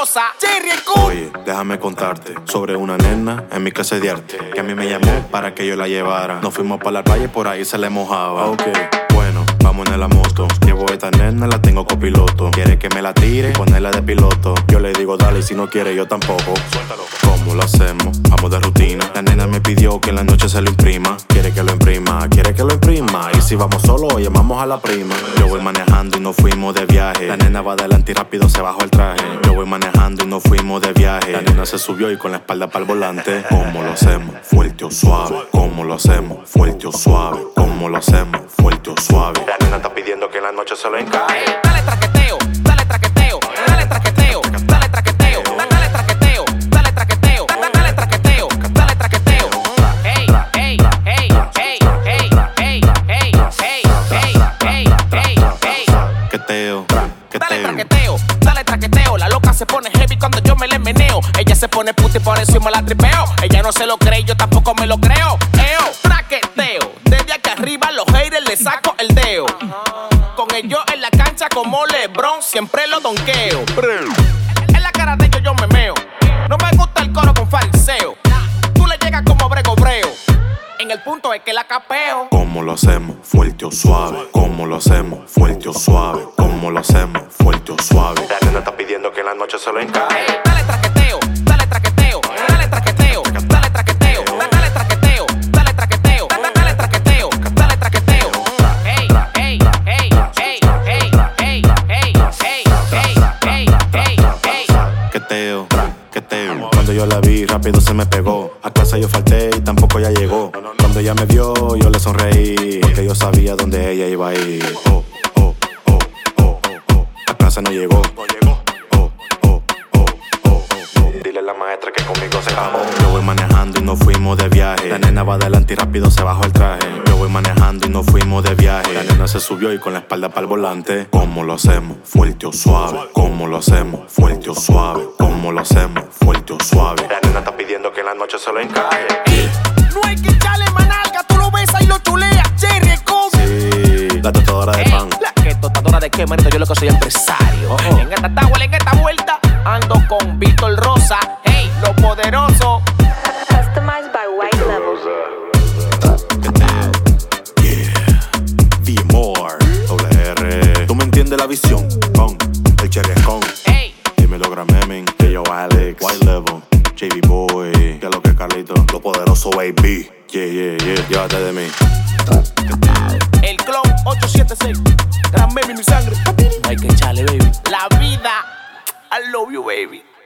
rosa. Cherry Cool. Oye, déjame contarte sobre una nena en mi clase de arte que a mí me llamó para que yo la llevara. Nos fuimos para la playa y por ahí se le mojaba. Ok, bueno, vamos en la moto. Llevo a esta nena, la tengo copiloto. Quiere que me la tire, ponerla de piloto. Yo le digo dale y si no quiere yo tampoco. Suéltalo. ¿Cómo lo hacemos? Vamos de rutina. La nena me pidió que en la noche se lo imprima. Quiere que lo imprima, quiere que lo imprima. Y si vamos solo, llamamos a la prima. Yo voy manejando y nos fuimos de viaje. La nena va adelante y rápido se bajó el traje. Yo voy manejando y nos fuimos de viaje. La nena se subió y con la espalda para el volante. ¿Cómo lo hacemos? Fuerte o suave. ¿Cómo lo hacemos? Fuerte o suave. ¿Cómo lo hacemos? Fuerte o suave. La nena está pidiendo que en la noche se lo encaje. Dale traqueteo, dale traqueteo, dale traqueteo, dale traqueteo, dale traqueteo, dale traqueteo, dale traqueteo, dale traqueteo. Hey, hey, hey, hey, hey, hey, hey, hey, hey, hey. Queteo, Dale traqueteo, dale traqueteo. La loca se pone heavy cuando yo me le meneo. Ella se pone puta y por eso yo me la tripeo. Ella no se lo cree, yo tampoco me lo creo. Traqueteo, desde aquí arriba los haters le saco el dedo. Con ellos en la cancha como LeBron siempre lo donqueo. En la cara de ellos yo me meo. No me gusta el coro con fariseo. Tú le llegas como bregobreo. En el punto es que la capeo. ¿Cómo lo hacemos? Fuerte o suave. ¿Cómo lo hacemos? Fuerte o suave. ¿Cómo lo hacemos? Fuerte o suave. La nena está pidiendo que en la noche se lo encaje. Dale traqueteo, dale traqueteo, dale traqueteo, dale traqueteo, dale traqueteo, dale traqueteo, dale traqueteo, dale traqueteo. Hey, hey, hey, hey, hey, hey, hey, hey, hey, hey. Queteo, queteo. Cuando yo la vi, rápido se me pegó. A casa yo falté y tampoco ella llegó. Cuando ella me vio, yo le sonreí. Porque yo sabía dónde ella iba a ir. Oh, oh, oh, oh, oh. A casa no llegó. Dile a la maestra que conmigo se bajó. Yo voy manejando y nos fuimos de viaje. La nena va adelante y rápido se bajó el traje. Yo voy manejando y nos fuimos de viaje. La nena se subió y con la espalda para el volante. ¿Cómo lo hacemos? Fuerte o suave. ¿Cómo lo hacemos? Fuerte o suave. ¿Cómo lo hacemos? Fuerte o suave. La nena está pidiendo que en la noche se lo encaje. No hay que echarle manalga, tú lo ves ahí lo chuleas. Cherry Cool. Sí, la tostadora de pan. La que tostadora de qué, manito, yo lo que soy empresario. En esta tabla, en esta vuelta, ando con Víctor Rosa. Hey, lo poderoso. Customized by White Level. Yeah, more, WR. ¿Tú me entiendes la visión? Con el Cherry con. Hey, Dímelo Gramemen, que yo Alex, White Level, JB Boy, que lo que Carlito, lo poderoso baby. Yeah, yeah, yeah, llévate de mí. el clon 876. Gran baby, mi sangre. No hay que echarle, baby. La vida. I love you, baby.